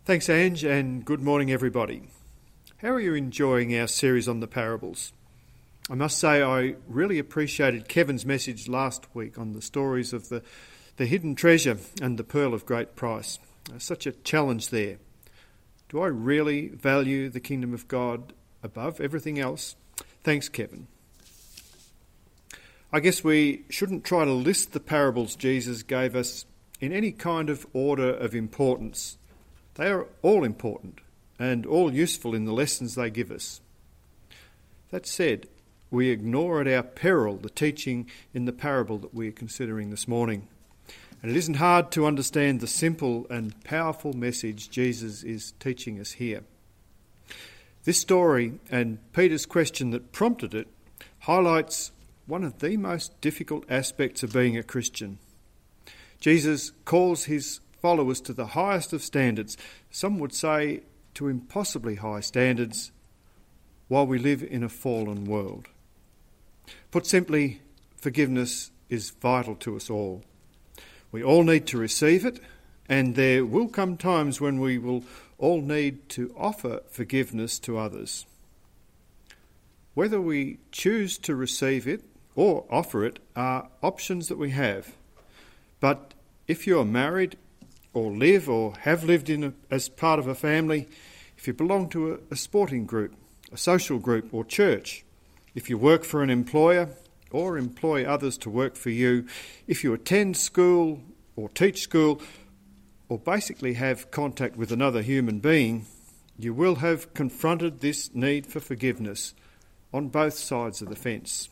Thanks, Ange, and good morning, everybody. How are you enjoying our series on the parables? I must say I really appreciated Kevin's message last week on the stories of the hidden treasure and the pearl of great price. Such a challenge there. Do I really value the kingdom of God above everything else? Thanks, Kevin. I guess we shouldn't try to list the parables Jesus gave us in any kind of order of importance. They are all important and all useful in the lessons they give us. That said, we ignore at our peril the teaching in the parable that we are considering this morning. And it isn't hard to understand the simple and powerful message Jesus is teaching us here. This story and Peter's question that prompted it highlights one of the most difficult aspects of being a Christian. Jesus calls his followers to the highest of standards, some would say to impossibly high standards, while we live in a fallen world. Put simply, forgiveness is vital to us all. We all need to receive it, and there will come times when we will all need to offer forgiveness to others. Whether we choose to receive it or offer it are options that we have. But if you're married, or live or have lived as part of a family, if you belong to a sporting group, a social group or church, if you work for an employer or employ others to work for you, if you attend school or teach school, or basically have contact with another human being, you will have confronted this need for forgiveness on both sides of the fence.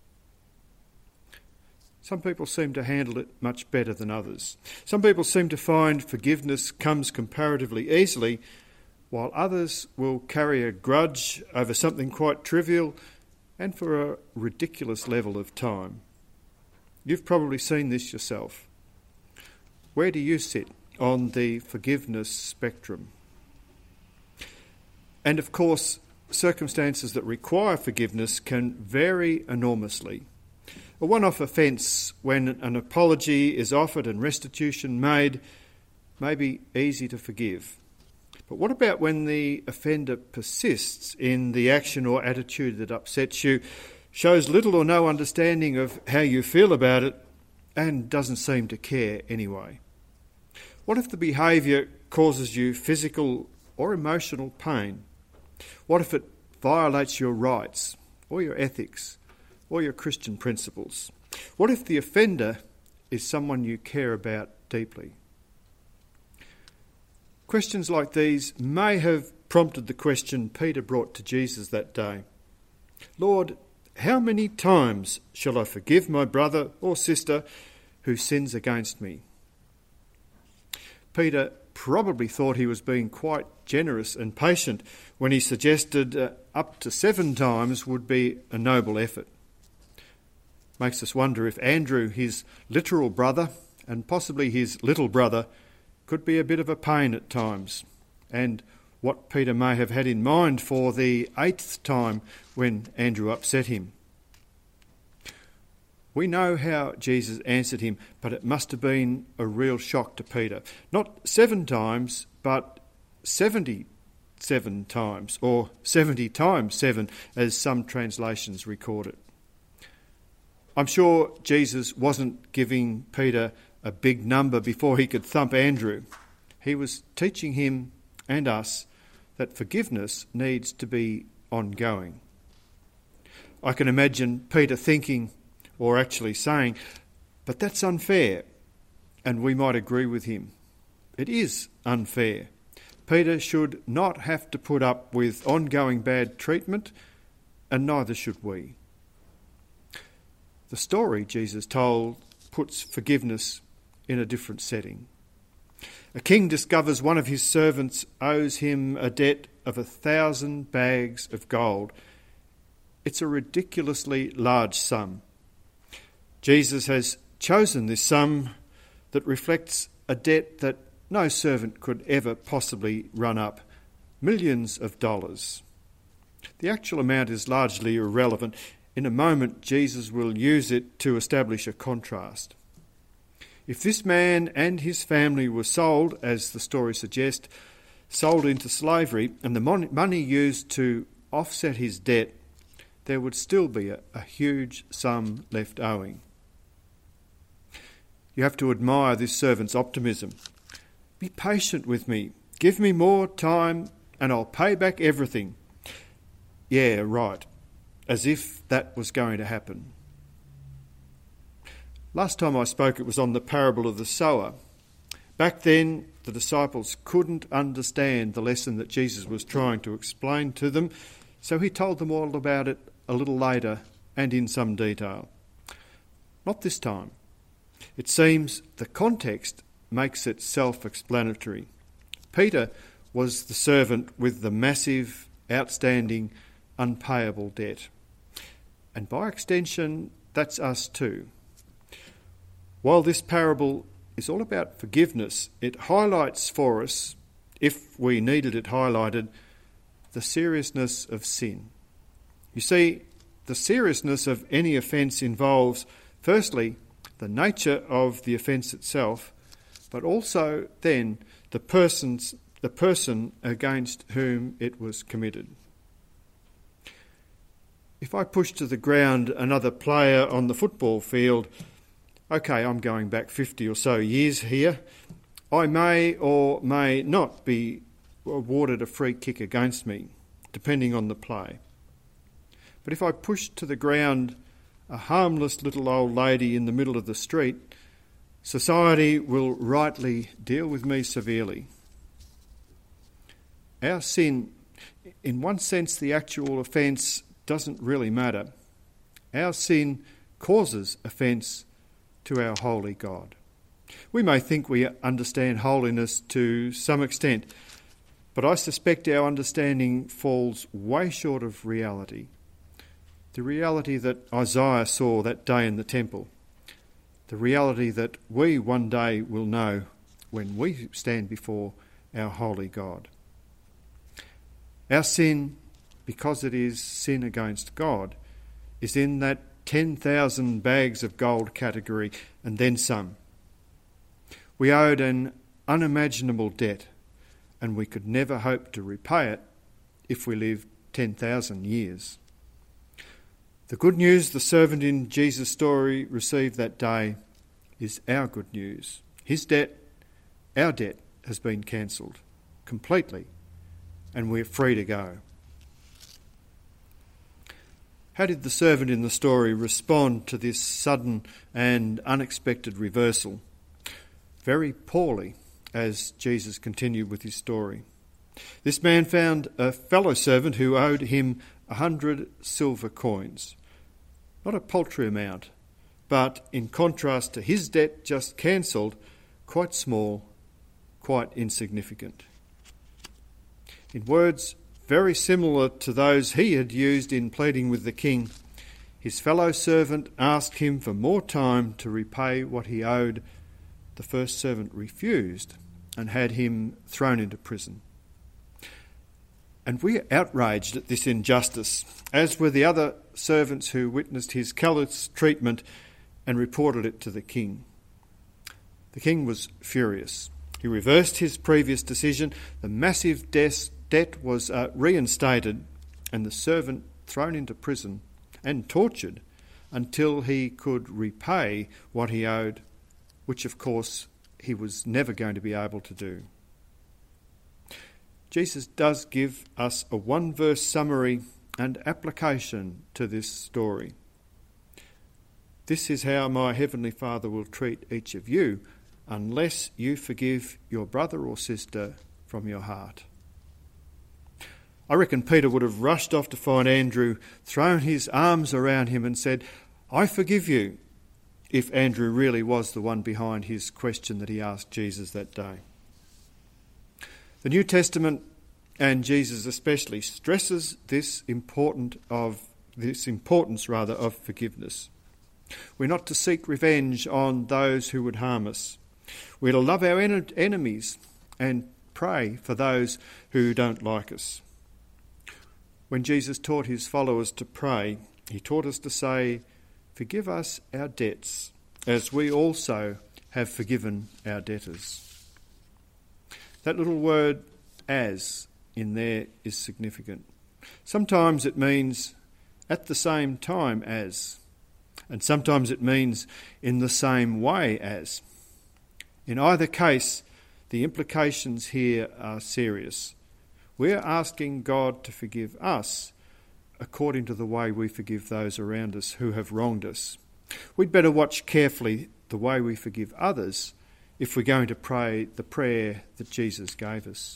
Some people seem to handle it much better than others. Some people seem to find forgiveness comes comparatively easily, while others will carry a grudge over something quite trivial and for a ridiculous level of time. You've probably seen this yourself. Where do you sit on the forgiveness spectrum? And of course, circumstances that require forgiveness can vary enormously. A one-off offence when an apology is offered and restitution made may be easy to forgive. But what about when the offender persists in the action or attitude that upsets you, shows little or no understanding of how you feel about it, and doesn't seem to care anyway? What if the behaviour causes you physical or emotional pain? What if it violates your rights or your ethics or your Christian principles? What if the offender is someone you care about deeply? Questions like these may have prompted the question Peter brought to Jesus that day. Lord, how many times shall I forgive my brother or sister who sins against me? Peter probably thought he was being quite generous and patient when he suggested up to 7 times would be a noble effort. Makes us wonder if Andrew, his literal brother, and possibly his little brother, could be a bit of a pain at times, and what Peter may have had in mind for the 8th time when Andrew upset him. We know how Jesus answered him, but it must have been a real shock to Peter. Not 7 times, but 77 times, or 70 times 7, as some translations record it. I'm sure Jesus wasn't giving Peter a big number before he could thump Andrew. He was teaching him and us that forgiveness needs to be ongoing. I can imagine Peter thinking, or actually saying, but that's unfair. And we might agree with him. It is unfair. Peter should not have to put up with ongoing bad treatment, and neither should we. The story Jesus told puts forgiveness in a different setting. A king discovers one of his servants owes him a debt of 1,000 bags of gold. It's a ridiculously large sum. Jesus has chosen this sum that reflects a debt that no servant could ever possibly run up, millions of dollars. The actual amount is largely irrelevant. In a moment, Jesus will use it to establish a contrast. If this man and his family were sold, as the story suggests, sold into slavery and the money used to offset his debt, there would still be a huge sum left owing. You have to admire this servant's optimism. Be patient with me. Give me more time and I'll pay back everything. Yeah, right. As if that was going to happen. Last time I spoke, it was on the parable of the sower. Back then, the disciples couldn't understand the lesson that Jesus was trying to explain to them, so he told them all about it a little later and in some detail. Not this time. It seems the context makes it self-explanatory. Peter was the servant with the massive, outstanding, unpayable debt. And by extension, that's us too. While this parable is all about forgiveness, it highlights for us, if we needed it highlighted, the seriousness of sin. You see, the seriousness of any offence involves, firstly, the nature of the offence itself, but also then the person against whom it was committed. If I push to the ground another player on the football field, okay, I'm going back 50 or so years here, I may or may not be awarded a free kick against me, depending on the play. But if I push to the ground a harmless little old lady in the middle of the street, society will rightly deal with me severely. Our sin, in one sense, the actual offence doesn't really matter. Our sin causes offence to our holy God. We may think we understand holiness to some extent, but I suspect our understanding falls way short of reality. The reality that Isaiah saw that day in the temple. The reality that we one day will know when we stand before our holy God. Our sin, because it is sin against God, is in that 10,000 bags of gold category and then some. We owed an unimaginable debt, and we could never hope to repay it if we lived 10,000 years. The good news the servant in Jesus' story received that day is our good news. His debt, our debt, has been cancelled completely, and we're free to go. How did the servant in the story respond to this sudden and unexpected reversal? Very poorly, as Jesus continued with his story. This man found a fellow servant who owed him 100 silver coins. Not a paltry amount, but in contrast to his debt just cancelled, quite small, quite insignificant. In words very similar to those he had used in pleading with the king, his fellow servant asked him for more time to repay what he owed. The first servant refused and had him thrown into prison. And we are outraged at this injustice, as were the other servants who witnessed his callous treatment and reported it to the king. The king was furious. He reversed his previous decision. The massive debt was reinstated and the servant thrown into prison and tortured until he could repay what he owed, which of course he was never going to be able to do. Jesus does give us a one-verse summary and application to this story. This is how my heavenly Father will treat each of you unless you forgive your brother or sister from your heart. I reckon Peter would have rushed off to find Andrew, thrown his arms around him and said, "I forgive you," if Andrew really was the one behind his question that he asked Jesus that day. The New Testament, and Jesus especially, stresses this importance of forgiveness. We're not to seek revenge on those who would harm us. We're to love our enemies and pray for those who don't like us. When Jesus taught his followers to pray, he taught us to say, "Forgive us our debts, as we also have forgiven our debtors." That little word as in there is significant. Sometimes it means at the same time as, and sometimes it means in the same way as. In either case, the implications here are serious. We're asking God to forgive us according to the way we forgive those around us who have wronged us. We'd better watch carefully the way we forgive others if we're going to pray the prayer that Jesus gave us.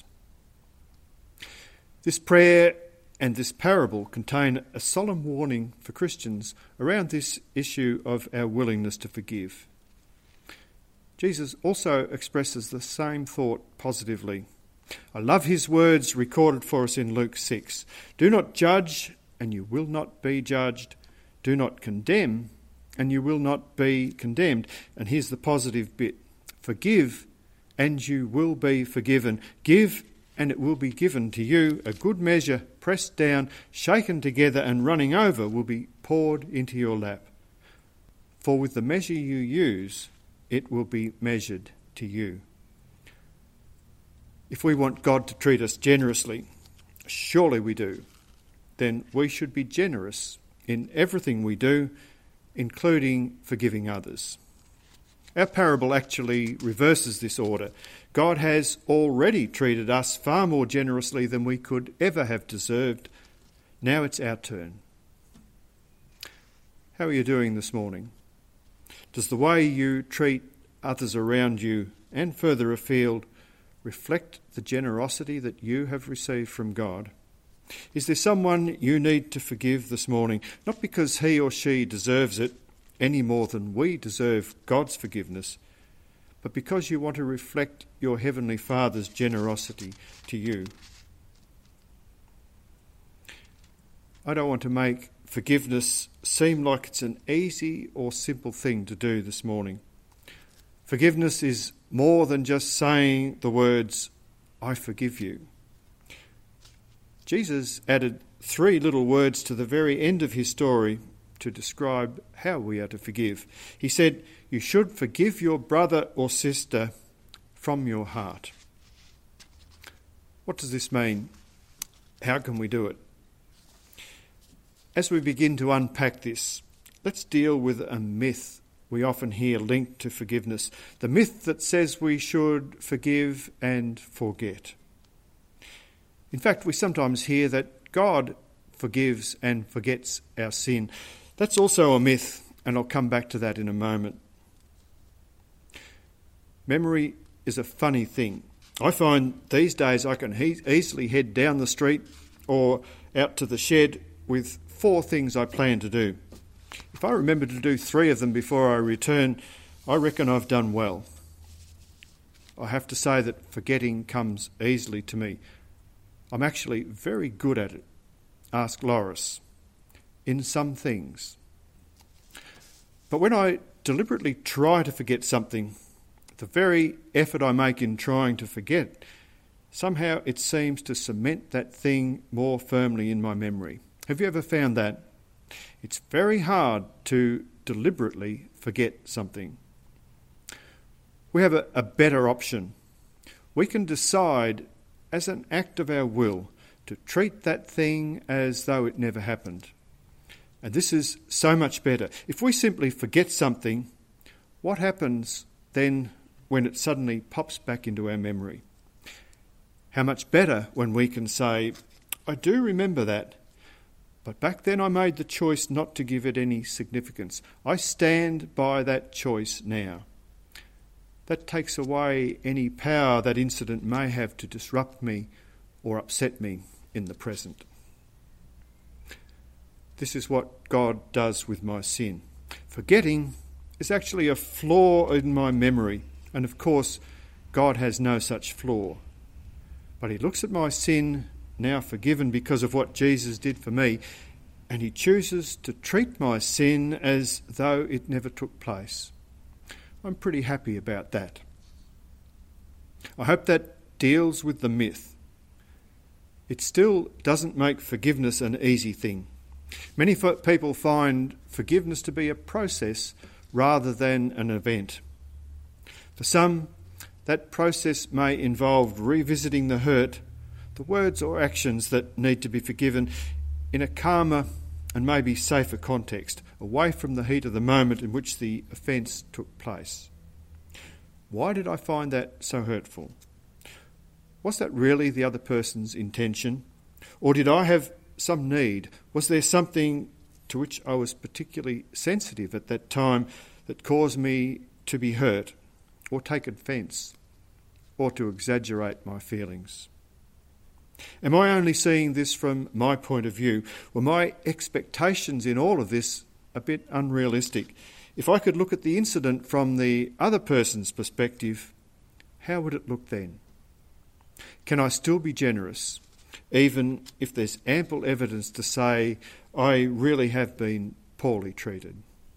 This prayer and this parable contain a solemn warning for Christians around this issue of our willingness to forgive. Jesus also expresses the same thought positively. I love his words recorded for us in Luke 6. Do not judge, and you will not be judged. Do not condemn, and you will not be condemned. And here's the positive bit. Forgive, and you will be forgiven. Give, and it will be given to you. A good measure, pressed down, shaken together, and running over, will be poured into your lap. For with the measure you use, it will be measured to you. If we want God to treat us generously, surely we do, then we should be generous in everything we do, including forgiving others. Our parable actually reverses this order. God has already treated us far more generously than we could ever have deserved. Now it's our turn. How are you doing this morning? Does the way you treat others around you and further afield reflect the generosity that you have received from God? Is there someone you need to forgive this morning, not because he or she deserves it any more than we deserve God's forgiveness, but because you want to reflect your Heavenly Father's generosity to you? I don't want to make forgiveness seem like it's an easy or simple thing to do this morning. Forgiveness is more than just saying the words, I forgive you. Jesus added 3 little words to the very end of his story to describe how we are to forgive. He said, you should forgive your brother or sister from your heart. What does this mean? How can we do it? As we begin to unpack this, let's deal with a myth we often hear linked to forgiveness, the myth that says we should forgive and forget. In fact, we sometimes hear that God forgives and forgets our sin. That's also a myth, and I'll come back to that in a moment. Memory is a funny thing. I find these days I can easily head down the street or out to the shed with 4 things I plan to do. If I remember to do 3 of them before I return, I reckon I've done well. I have to say that forgetting comes easily to me. I'm actually very good at it. Ask Loris. In some things. But when I deliberately try to forget something, the very effort I make in trying to forget, somehow it seems to cement that thing more firmly in my memory. Have you ever found that? It's very hard to deliberately forget something. We have a better option. We can decide as an act of our will to treat that thing as though it never happened. And this is so much better. If we simply forget something, what happens then when it suddenly pops back into our memory? How much better when we can say, I do remember that, but back then I made the choice not to give it any significance. I stand by that choice now. That takes away any power that incident may have to disrupt me or upset me in the present. This is what God does with my sin. Forgetting is actually a flaw in my memory, and of course, God has no such flaw. But he looks at my sin, now forgiven because of what Jesus did for me, and he chooses to treat my sin as though it never took place. I'm pretty happy about that. I hope that deals with the myth. It still doesn't make forgiveness an easy thing. Many people find forgiveness to be a process rather than an event. For some, that process may involve revisiting the hurt the words or actions that need to be forgiven in a calmer and maybe safer context, away from the heat of the moment in which the offence took place. Why did I find that so hurtful? Was that really the other person's intention? Or did I have some need? Was there something to which I was particularly sensitive at that time that caused me to be hurt or take offence or to exaggerate my feelings? Am I only seeing this from my point of view? Were my expectations in all of this a bit unrealistic? If I could look at the incident from the other person's perspective, how would it look then? Can I still be generous, even if there's ample evidence to say I really have been poorly treated?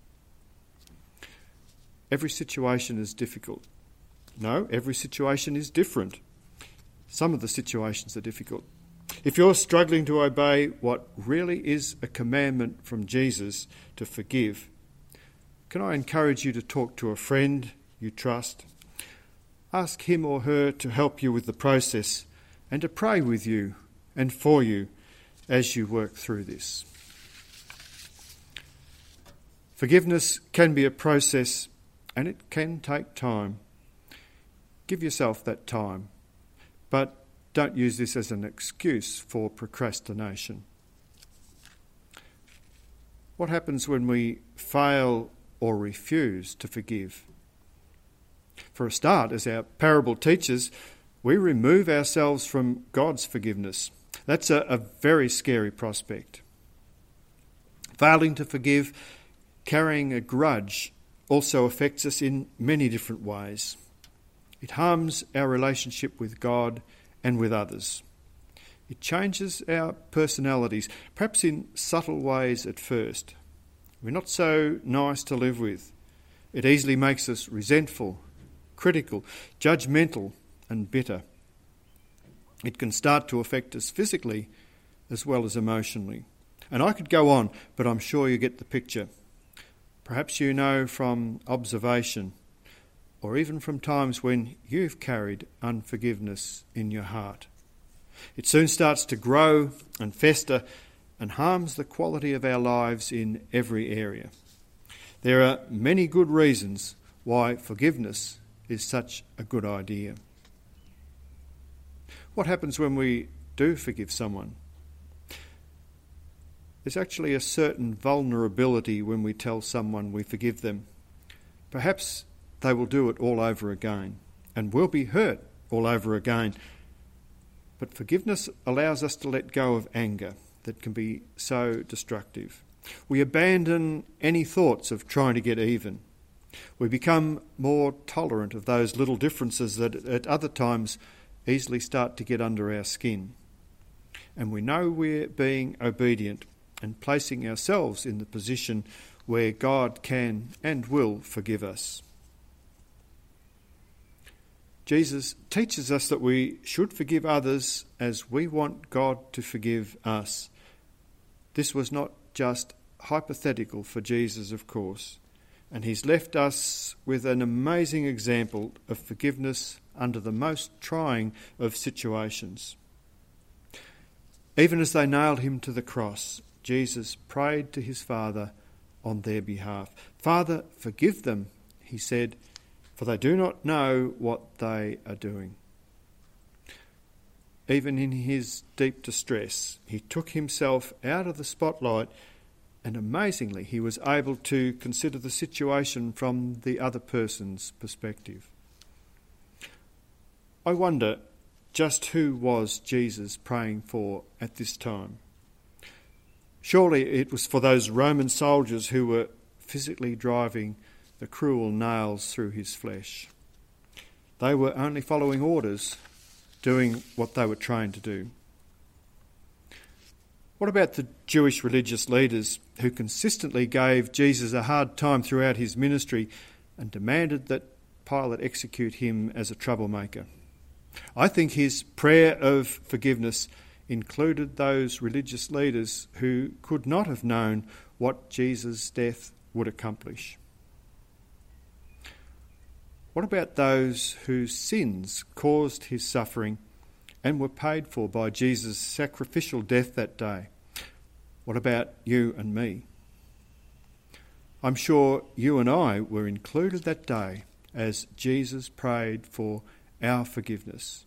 Every situation is difficult. No, every situation is different. Some of the situations are difficult. If you're struggling to obey what really is a commandment from Jesus to forgive, can I encourage you to talk to a friend you trust? Ask him or her to help you with the process and to pray with you and for you as you work through this. Forgiveness can be a process and it can take time. Give yourself that time, but don't use this as an excuse for procrastination. What happens when we fail or refuse to forgive? For a start, as our parable teaches, we remove ourselves from God's forgiveness. That's a very scary prospect. Failing to forgive, carrying a grudge, also affects us in many different ways. It harms our relationship with God and with others. It changes our personalities, perhaps in subtle ways at first. We're not so nice to live with. It easily makes us resentful, critical, judgmental and bitter. It can start to affect us physically as well as emotionally. And I could go on, but I'm sure you get the picture. Perhaps you know from observation or even from times when you've carried unforgiveness in your heart. It soon starts to grow and fester and harms the quality of our lives in every area. There are many good reasons why forgiveness is such a good idea. What happens when we do forgive someone? There's actually a certain vulnerability when we tell someone we forgive them. Perhaps they will do it all over again and will be hurt all over again. But forgiveness allows us to let go of anger that can be so destructive. We abandon any thoughts of trying to get even. We become more tolerant of those little differences that at other times easily start to get under our skin. And we know we're being obedient and placing ourselves in the position where God can and will forgive us. Jesus teaches us that we should forgive others as we want God to forgive us. This was not just hypothetical for Jesus, of course, and he's left us with an amazing example of forgiveness under the most trying of situations. Even as they nailed him to the cross, Jesus prayed to his Father on their behalf. "Father, forgive them," he said, "for they do not know what they are doing." Even in his deep distress, he took himself out of the spotlight, and amazingly, he was able to consider the situation from the other person's perspective. I wonder just who was Jesus praying for at this time? Surely it was for those Roman soldiers who were physically driving the cruel nails through his flesh. They were only following orders, doing what they were trained to do. What about the Jewish religious leaders who consistently gave Jesus a hard time throughout his ministry and demanded that Pilate execute him as a troublemaker? I think his prayer of forgiveness included those religious leaders who could not have known what Jesus' death would accomplish. What about those whose sins caused his suffering and were paid for by Jesus' sacrificial death that day. What about you and me? I'm sure you and I were included that day as Jesus prayed for our forgiveness.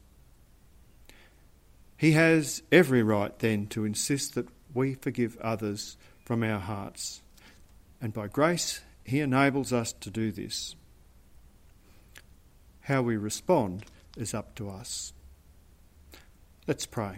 He has every right then to insist that we forgive others from our hearts. And by grace, he enables us to do this. How we respond is up to us. Let's pray.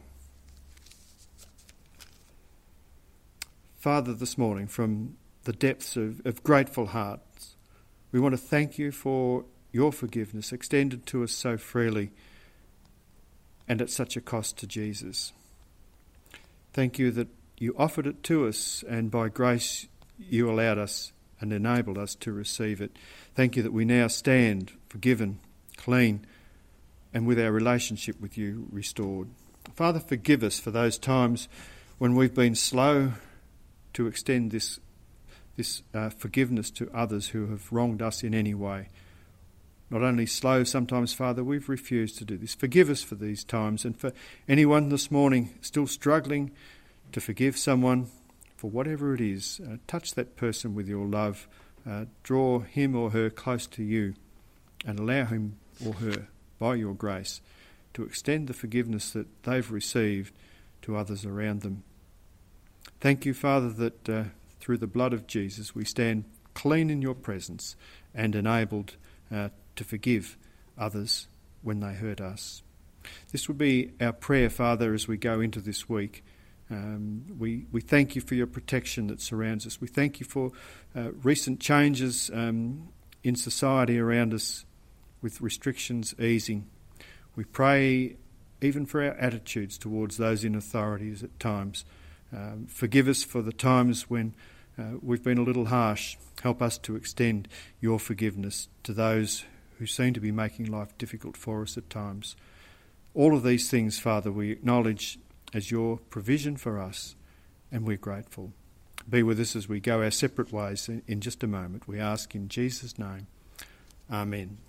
Father, this morning, from the depths of grateful hearts, we want to thank you for your forgiveness extended to us so freely and at such a cost to Jesus. Thank you that you offered it to us, and by grace you allowed us and enabled us to receive it. Thank you that we now stand forgiven, clean, and with our relationship with you restored. Father, forgive us for those times when we've been slow to extend this forgiveness to others who have wronged us in any way. Not only slow, sometimes, Father, we've refused to do this. Forgive us for these times, and for anyone this morning still struggling to forgive someone for whatever it is, touch that person with your love. Draw him or her close to you and allow him or her, by your grace, to extend the forgiveness that they've received to others around them. Thank you, Father, that through the blood of Jesus we stand clean in your presence and enabled to forgive others when they hurt us. This would be our prayer, Father, as we go into this week. We thank you for your protection that surrounds us. We thank you for recent changes in society around us with restrictions easing. We pray even for our attitudes towards those in authorities at times. Forgive us for the times when we've been a little harsh. Help us to extend your forgiveness to those who seem to be making life difficult for us at times. All of these things, Father, we acknowledge as your provision for us, and we're grateful. Be with us as we go our separate ways in just a moment. We ask in Jesus' name. Amen.